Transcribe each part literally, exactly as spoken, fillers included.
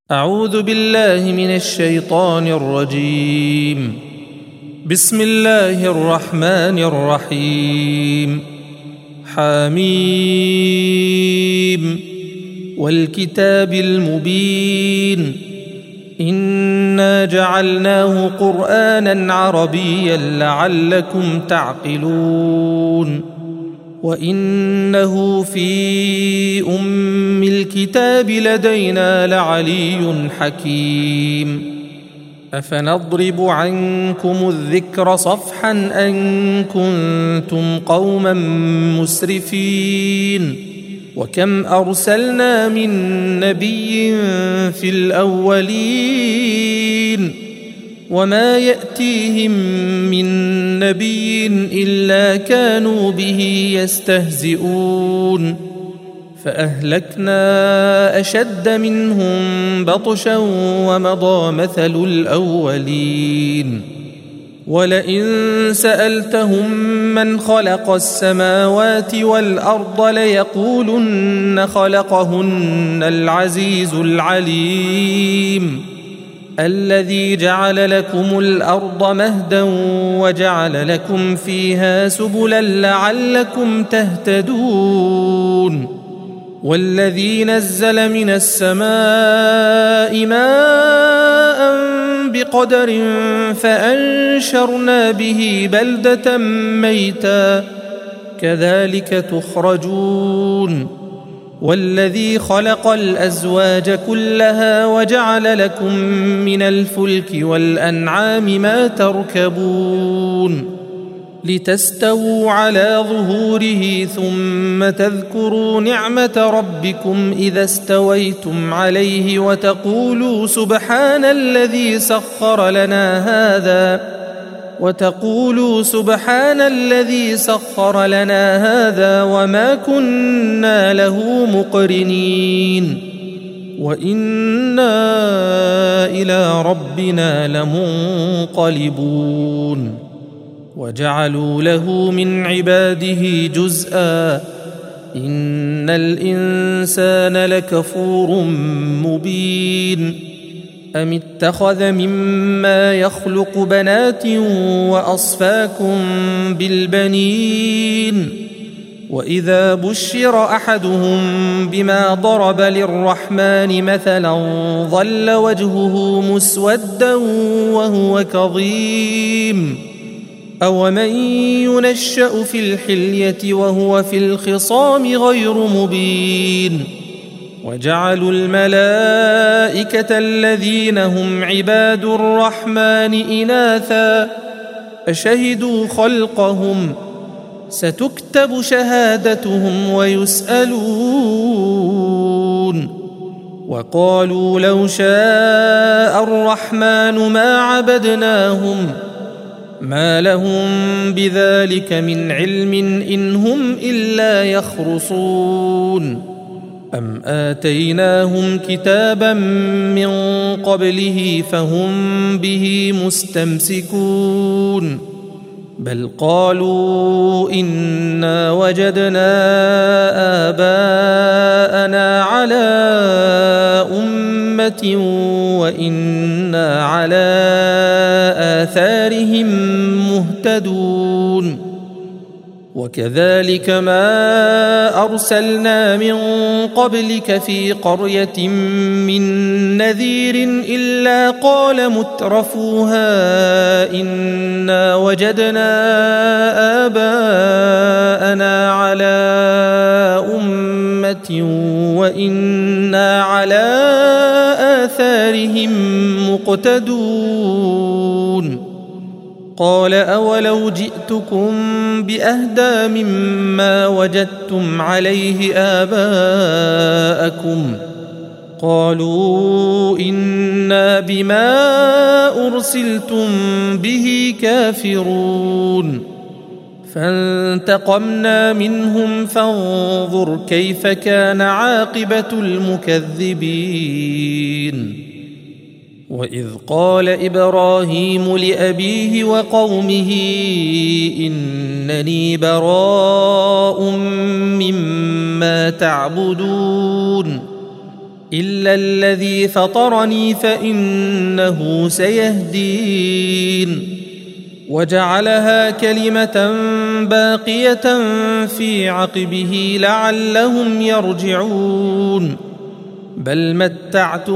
أعوذ بالله من الشيطان الرجيم. بسم الله الرحمن الرحيم. حميم والكتاب المبين إنا جعلناه قرآنا عربيا لعلكم تعقلون وإنه في أم الكتاب لدينا لعلي حكيم. أفنضرب عنكم الذكر صفحا أن كنتم قوما مسرفين وكم أرسلنا من نبي في الأولين وما يأتيهم من نبي إلا كانوا به يستهزئون فأهلكنا أشد منهم بطشا ومضى مثل الأولين. ولئن سألتهم من خلق السماوات والأرض ليقولن خلقهن العزيز العليم الذي جعل لكم الأرض مهدا وجعل لكم فيها سبلا لعلكم تهتدون والذي نزل من السماء ماء بقدر فأنشرنا به بلدة ميتا كذلك تخرجون والذي خلق الأزواج كلها وجعل لكم من الفلك والأنعام ما تركبون لتستووا على ظهوره ثم تذكروا نعمة ربكم إذا استويتم عليه وتقولوا سبحان الذي سخر لنا هذا وتقولوا سبحان الذي سخر لنا هذا وما كنا له مقرنين وإنا إلى ربنا لمنقلبون. وجعلوا له من عباده جزءا إن الإنسان لكفور مبين. أم اتخذ مما يخلق بنات وأصفاكم بالبنين وإذا بشر أحدهم بما ضرب للرحمن مثلا ظل وجهه مسودا وهو كظيم أومن ينشأ في الحلية وهو في الخصام غير مبين. وجعلوا الملائكة الذين هم عباد الرحمن إناثا أشهدوا خلقهم ستكتب شهادتهم ويسألون. وقالوا لو شاء الرحمن ما عبدناهم ما لهم بذلك من علم إن هم إلا يخرصون. أم آتيناهم كتابا من قبله فهم به مستمسكون بل قالوا إنا وجدنا آباءنا على أمة وإنا على آثارهم مهتدون. وكذلك ما أرسلنا من قبلك في قرية من نذير إلا قال مترفوها إنا وجدنا آباءنا على أمة وإنا على آثارهم مقتدون. قال أولو جئتكم بأهدى مما وجدتم عليه آباءكم قالوا إنا بما أرسلتم به كافرون فانتقمنا منهم فانظر كيف كان عاقبة المكذبين. وإذ قال إبراهيم لأبيه وقومه إنني براء مما تعبدون إلا الذي فطرني فإنه سيهدين وجعلها كلمة باقية في عقبه لعلهم يرجعون بل متعت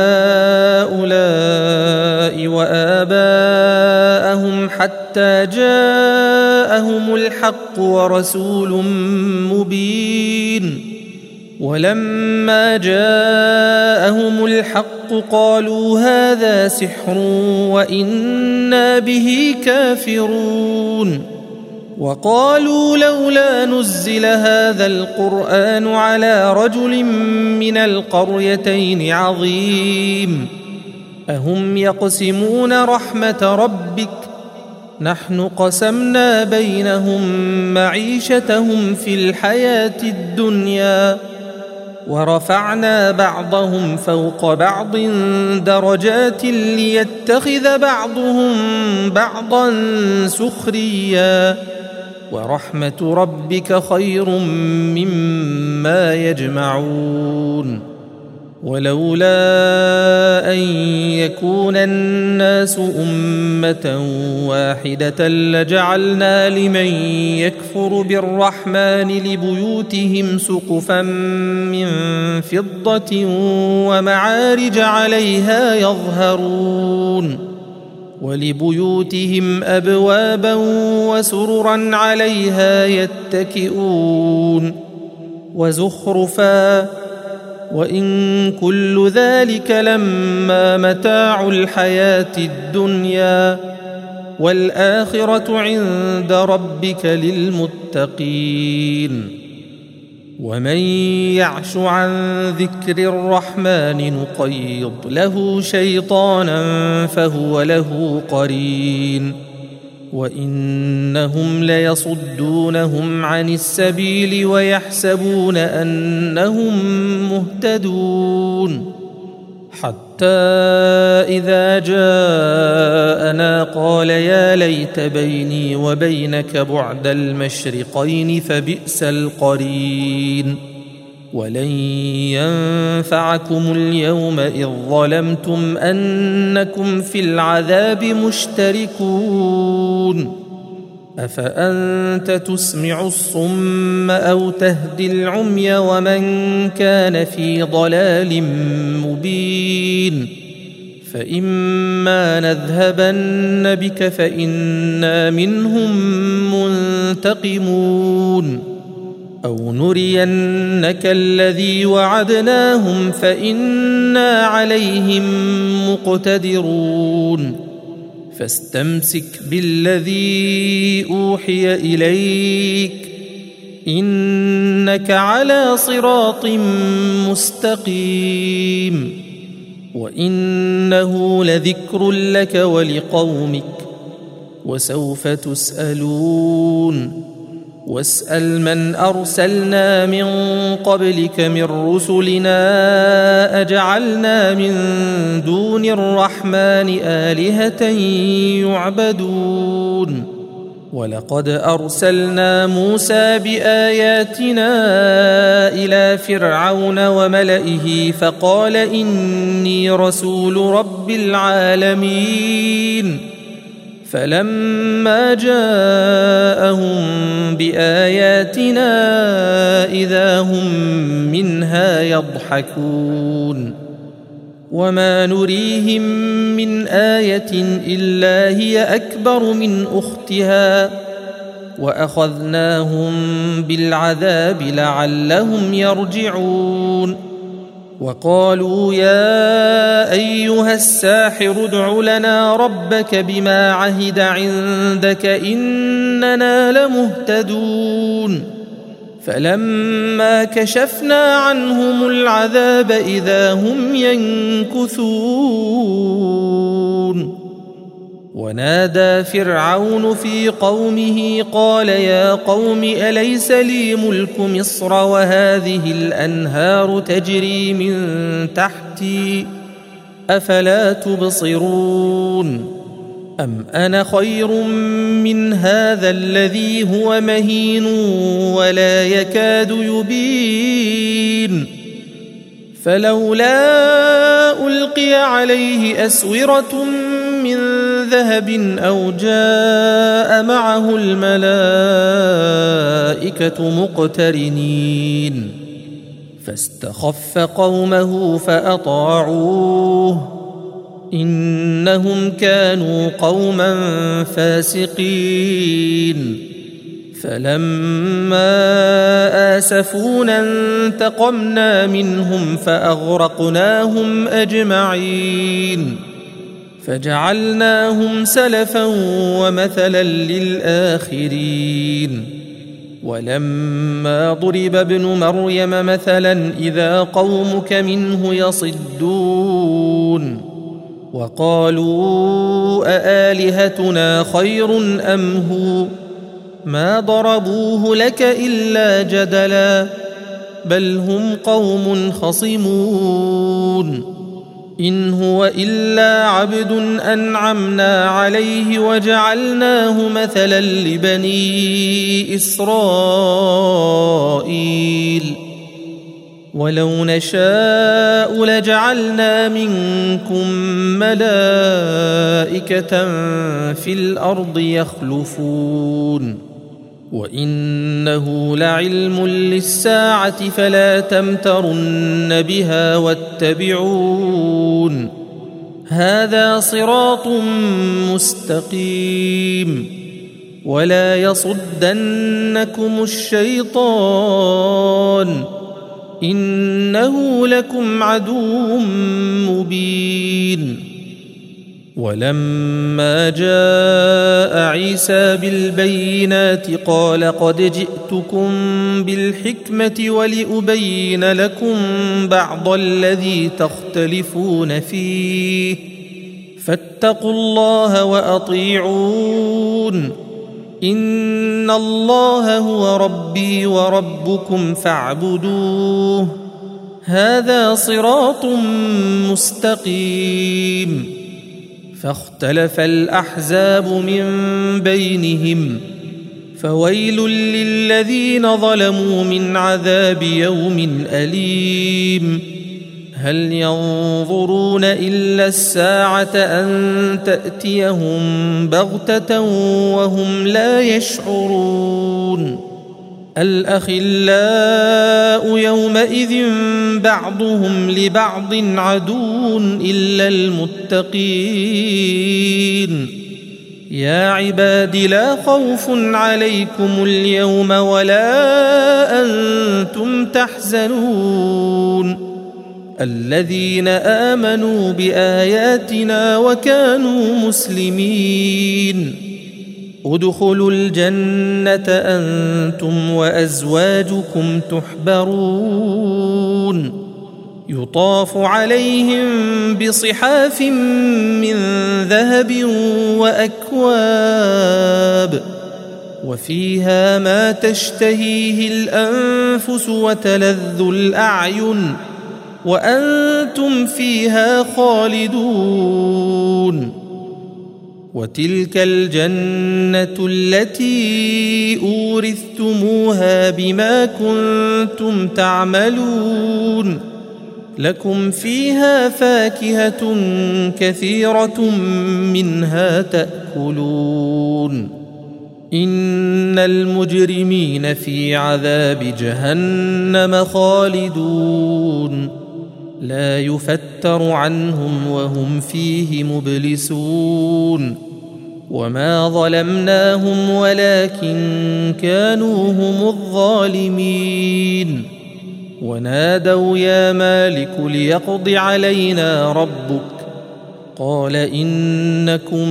هؤلاء وآباءهم حتى جاءهم الحق ورسول مبين ولما جاءهم الحق قالوا هذا سحر وإنا به كافرون وقالوا لولا نزل هذا القرآن على رجل من القريتين عظيم أهم يقسمون رحمة ربك نحن قسمنا بينهم معيشتهم في الحياة الدنيا ورفعنا بعضهم فوق بعض درجات ليتخذ بعضهم بعضا سخريا ورحمة ربك خير مما يجمعون ولولا أن يكون الناس أمة واحدة لجعلنا لمن يكفر بالرحمن لبيوتهم سقفا من فضة ومعارج عليها يظهرون ولبيوتهم أبوابا وسررا عليها يتكئون وزخرفا وإن كل ذلك لما متاع الحياة الدنيا والآخرة عند ربك للمتقين ومن يعش عن ذكر الرحمن نقيض له شيطانا فهو له قرين وإنهم ليصدونهم عن السبيل ويحسبون أنهم مهتدون حتى إذا جاءنا قال يا ليت بيني وبينك بعد المشرقين فبئس القرين ولن ينفعكم اليوم إذ ظلمتم أنكم في العذاب مشتركون أفأنت تسمع الصم أو تهدي العمي ومن كان في ضلال مبين فإما نذهبن بك فإنا منهم منتقمون أو نرينك الذي وعدناهم فإنا عليهم مقتدرون فاستمسك بالذي أوحي إليك إنك على صراط مستقيم وإنه لذكر لك ولقومك وسوف تسألون واسأل من أرسلنا من قبلك من رسلنا أجعلنا من دون الرحمن آلهة يعبدون ولقد أرسلنا موسى بآياتنا إلى فرعون وملئه فقال إني رسول رب العالمين فلما جاءهم بآياتنا إذا هم منها يضحكون وما نريهم من آية إلا هي أكبر من أختها وأخذناهم بالعذاب لعلهم يرجعون وقالوا يا أيها الساحر ادع لنا ربك بما عهد عندك إننا لمهتدون فلما كشفنا عنهم العذاب إذا هم ينكثون ونادى فرعون في قومه قال يا قوم أليس لي ملك مصر وهذه الأنهار تجري من تحتي أفلا تبصرون أم أنا خير من هذا الذي هو مهين ولا يكاد يبين فلولا ألقي عليه أسورة من ذهب أو جاء معه الملائكة مقترنين فاستخف قومه فأطاعوه إنهم كانوا قوما فاسقين فلما آسفونا انتقمنا منهم فأغرقناهم أجمعين فجعلناهم سلفا ومثلا للآخرين ولما ضرب ابن مريم مثلا إذا قومك منه يصدون وقالوا أآلهتنا خير أم هو ما ضربوه لك إلا جدلا بل هم قوم خصمون إن هو إلا عبد أنعمنا عليه وجعلناه مثلا لبني إسرائيل ولو نشاء لجعلنا منكم ملائكة في الأرض يخلفون وإنه لعلم للساعة فلا تمترن بها واتبعون هذا صراط مستقيم ولا يصدنكم الشيطان إنه لكم عدو مبين ولما جاء عيسى بالبينات قال قد جئتكم بالحكمة ولأبين لكم بعض الذي تختلفون فيه فاتقوا الله وأطيعون إن الله هو ربي وربكم فاعبدوه هذا صراط مستقيم فاختلف الأحزاب من بينهم فويل للذين ظلموا من عذاب يوم أليم هل ينظرون إلا الساعة أن تأتيهم بغتة وهم لا يشعرون الأخلاء يومئذ بعضهم لبعض عدو إلا المتقين يا عباد لا خوف عليكم اليوم ولا أنتم تحزنون الذين آمنوا بآياتنا وكانوا مسلمين ادخلوا الجنة أنتم وأزواجكم تحبرون يطاف عليهم بصحاف من ذهب وأكواب وفيها ما تشتهيه الأنفس وتلذ الأعين وأنتم فيها خالدون وتلك الجنة التي أورثتموها بما كنتم تعملون لكم فيها فاكهة كثيرة منها تأكلون إن المجرمين في عذاب جهنم خالدون لا يفتر عنهم وهم فيه مبلسون وما ظلمناهم ولكن كانوا هم الظالمين ونادوا يا مالك ليقض علينا ربك قال إنكم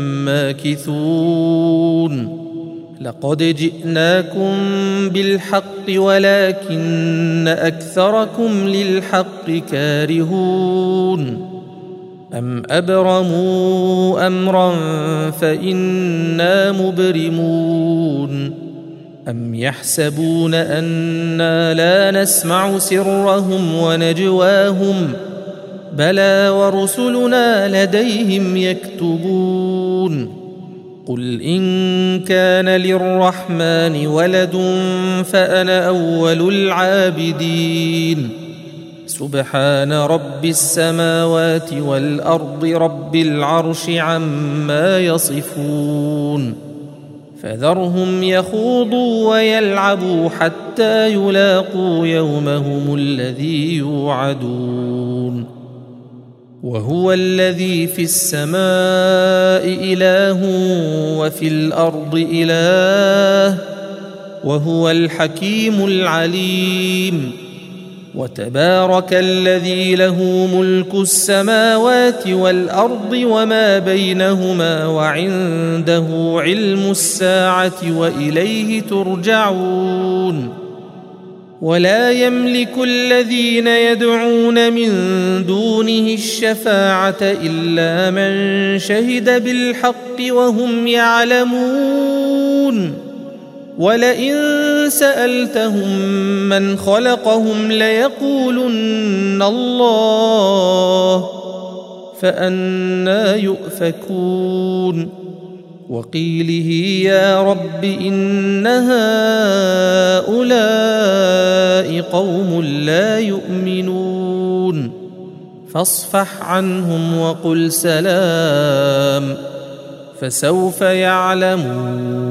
ماكثون لقد جئناكم بالحق ولكن أكثركم للحق كارهون أم أبرموا أمرا فإنا مبرمون أم يحسبون أنا لا نسمع سرهم ونجواهم بلى ورسلنا لديهم يكتبون قل إن كان للرحمن ولد فأنا أول العابدين سبحان رب السماوات والأرض رب العرش عما يصفون فذرهم يخوضوا ويلعبوا حتى يلاقوا يومهم الذي يوعدون وهو الذي في السماء إله وفي الأرض إله وهو الحكيم العليم وتبارك الذي له ملك السماوات والأرض وما بينهما وعنده علم الساعة وإليه ترجعون ولا يملك الذين يدعون من دونه الشفاعة إلا من شهد بالحق وهم يعلمون ولئن سألتهم من خلقهم ليقولن الله فأنى يؤفكون وقيله يا رب إن هؤلاء قوم لا يؤمنون فاصفح عنهم وقل سلام فسوف يعلمون